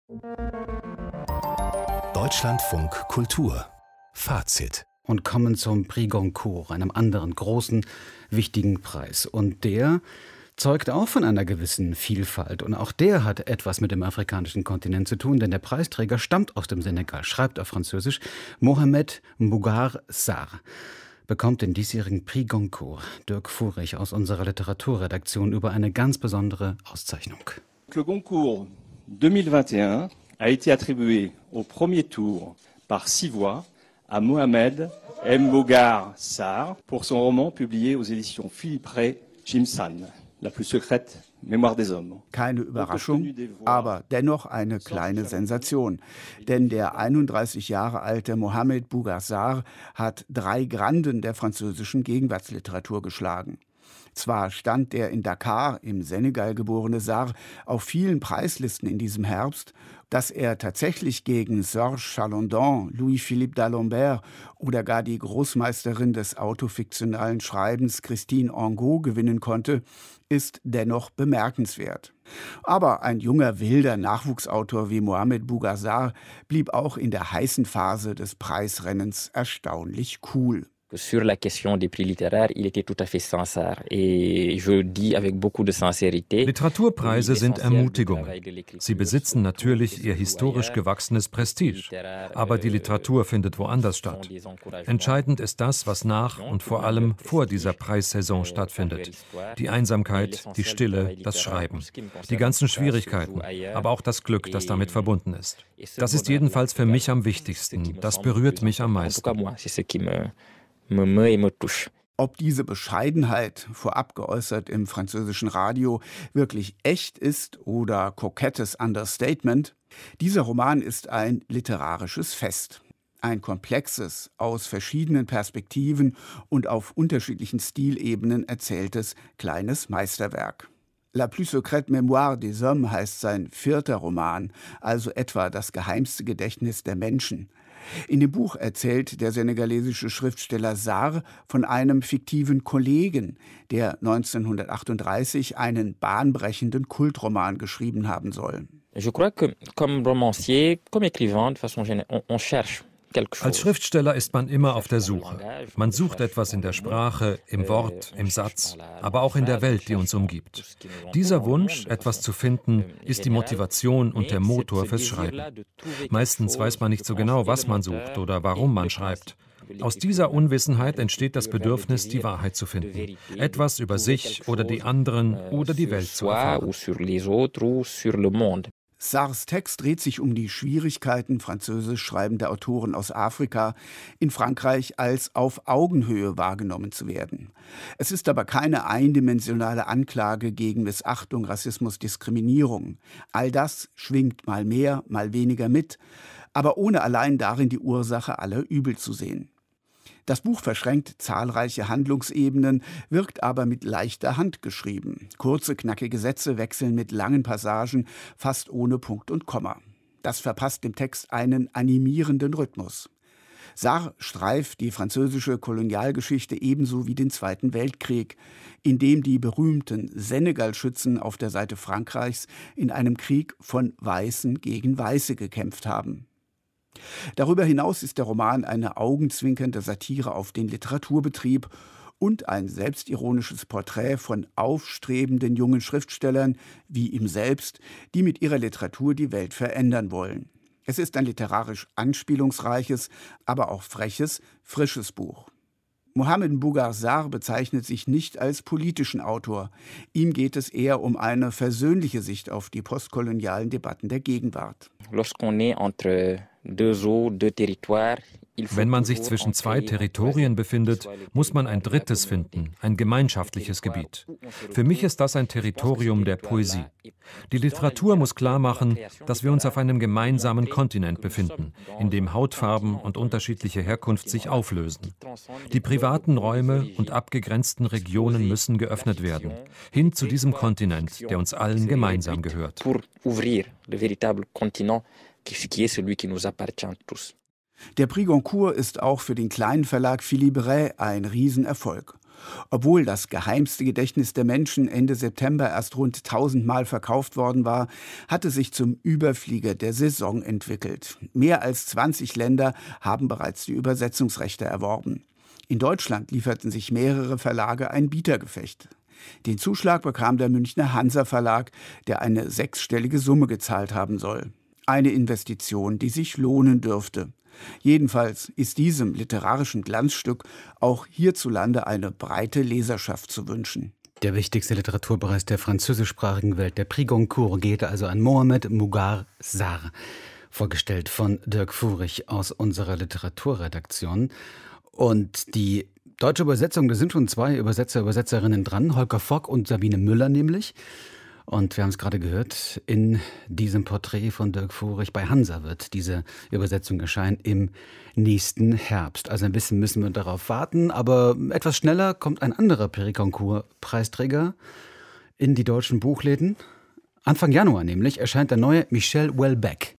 Deutschlandfunk Kultur Fazit. Und kommen zum Prix Goncourt, einem anderen großen, wichtigen Preis. Und der zeugt auch von einer gewissen Vielfalt. Und auch der hat etwas mit dem afrikanischen Kontinent zu tun, denn der Preisträger stammt aus dem Senegal, schreibt auf Französisch. Mohamed Mbougar Sarr bekommt den diesjährigen Prix Goncourt. Dirk Furich aus unserer Literaturredaktion über eine ganz besondere Auszeichnung. Le Goncourt 2021 a été attribué au premier tour par 6 voix à Mohamed Mbougar Sarr pour son roman publié aux éditions Philippe Ray, Jimsan, La plus secrète Mémoire des Hommes. Keine Überraschung, aber dennoch eine kleine Sensation. Denn der 31 Jahre alte Mohamed Mbougar Sarr hat 3 Granden der französischen Gegenwartsliteratur geschlagen. Zwar stand der in Dakar im Senegal geborene Sarr auf vielen Preislisten in diesem Herbst, dass er tatsächlich gegen Serge Chalandon, Louis-Philippe d'Alembert oder gar die Großmeisterin des autofiktionalen Schreibens Christine Angot gewinnen konnte, ist dennoch bemerkenswert. Aber ein junger, wilder Nachwuchsautor wie Mohamed Mbougar Sarr blieb auch in der heißen Phase des Preisrennens erstaunlich cool. Sur la question des prix littéraires, il était tout à fait sincère. Et je dis avec beaucoup de sincérité. Literaturpreise sind Ermutigungen. Sie besitzen natürlich ihr historisch gewachsenes Prestige. Aber die Literatur findet woanders statt. Entscheidend ist das, was nach und vor allem vor dieser Preissaison stattfindet. Die Einsamkeit, die Stille, das Schreiben. Die ganzen Schwierigkeiten, aber auch das Glück, das damit verbunden ist. Das ist jedenfalls für mich am wichtigsten. Das berührt mich am meisten. Ob diese Bescheidenheit, vorab geäußert im französischen Radio, wirklich echt ist oder kokettes Understatement, dieser Roman ist ein literarisches Fest. Ein komplexes, aus verschiedenen Perspektiven und auf unterschiedlichen Stilebenen erzähltes kleines Meisterwerk. La plus secrète Mémoire des Hommes heißt sein 4. Roman, also etwa das geheimste Gedächtnis der Menschen. In dem Buch erzählt der senegalesische Schriftsteller Sarr von einem fiktiven Kollegen, der 1938 einen bahnbrechenden Kultroman geschrieben haben soll. Je crois que comme romancier, comme écrivain, de façon générale, on cherche. Als Schriftsteller ist man immer auf der Suche. Man sucht etwas in der Sprache, im Wort, im Satz, aber auch in der Welt, die uns umgibt. Dieser Wunsch, etwas zu finden, ist die Motivation und der Motor fürs Schreiben. Meistens weiß man nicht so genau, was man sucht oder warum man schreibt. Aus dieser Unwissenheit entsteht das Bedürfnis, die Wahrheit zu finden. Etwas über sich oder die anderen oder die Welt zu erfahren. Sarrs Text dreht sich um die Schwierigkeiten französisch schreibender Autoren aus Afrika, in Frankreich als auf Augenhöhe wahrgenommen zu werden. Es ist aber keine eindimensionale Anklage gegen Missachtung, Rassismus, Diskriminierung. All das schwingt mal mehr, mal weniger mit, aber ohne allein darin die Ursache aller Übel zu sehen. Das Buch verschränkt zahlreiche Handlungsebenen, wirkt aber mit leichter Hand geschrieben. Kurze, knackige Sätze wechseln mit langen Passagen, fast ohne Punkt und Komma. Das verpasst dem Text einen animierenden Rhythmus. Sarr streift die französische Kolonialgeschichte ebenso wie den Zweiten Weltkrieg, in dem die berühmten Senegalschützen auf der Seite Frankreichs in einem Krieg von Weißen gegen Weiße gekämpft haben. Darüber hinaus ist der Roman eine augenzwinkernde Satire auf den Literaturbetrieb und ein selbstironisches Porträt von aufstrebenden jungen Schriftstellern, wie ihm selbst, die mit ihrer Literatur die Welt verändern wollen. Es ist ein literarisch anspielungsreiches, aber auch freches, frisches Buch. Mohamed Mbougar Sarr bezeichnet sich nicht als politischen Autor. Ihm geht es eher um eine versöhnliche Sicht auf die postkolonialen Debatten der Gegenwart. Wenn man sich zwischen 2 Territorien befindet, muss man ein drittes finden, ein gemeinschaftliches Gebiet. Für mich ist das ein Territorium der Poesie. Die Literatur muss klar machen, dass wir uns auf einem gemeinsamen Kontinent befinden, in dem Hautfarben und unterschiedliche Herkunft sich auflösen. Die privaten Räume und abgegrenzten Regionen müssen geöffnet werden, hin zu diesem Kontinent, der uns allen gemeinsam gehört. Der Prix Goncourt ist auch für den kleinen Verlag Philippe Ray ein Riesenerfolg. Obwohl das geheimste Gedächtnis der Menschen Ende September erst rund 1000 Mal verkauft worden war, hatte sich zum Überflieger der Saison entwickelt. Mehr als 20 Länder haben bereits die Übersetzungsrechte erworben. In Deutschland lieferten sich mehrere Verlage ein Bietergefecht. Den Zuschlag bekam der Münchner Hansa Verlag, der eine 6-stellige Summe gezahlt haben soll. Eine Investition, die sich lohnen dürfte. Jedenfalls ist diesem literarischen Glanzstück auch hierzulande eine breite Leserschaft zu wünschen. Der wichtigste Literaturpreis der französischsprachigen Welt, der Prix Goncourt, geht also an Mohamed Mbougar Sarr, vorgestellt von Dirk Furich aus unserer Literaturredaktion. Und die deutsche Übersetzung, da sind schon 2 Übersetzerinnen dran, Holger Fock und Sabine Müller nämlich. Und wir haben es gerade gehört, in diesem Porträt von Dirk Furich bei Hansa wird diese Übersetzung erscheinen im nächsten Herbst. Also ein bisschen müssen wir darauf warten, aber etwas schneller kommt ein anderer Prix Goncourt-Preisträger in die deutschen Buchläden. Anfang Januar nämlich erscheint der neue Michel Houellebecq.